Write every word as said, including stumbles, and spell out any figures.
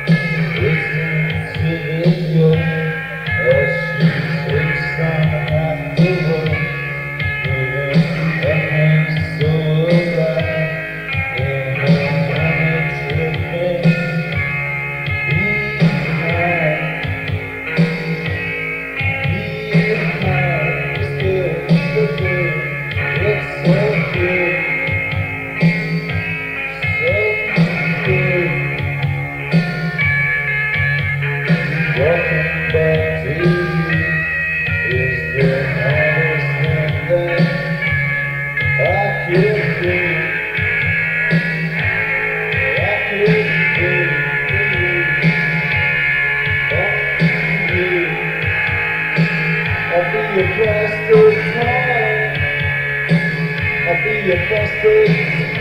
Listen to the girl as she takes on after work, moving her hands so alive in her money tripping. Be high, be high, still so good, it's so good, so good. Walking back to you is the hardest thing that I could do. I could do for you, for you. I'll be your plastic heart. I'll be your plastic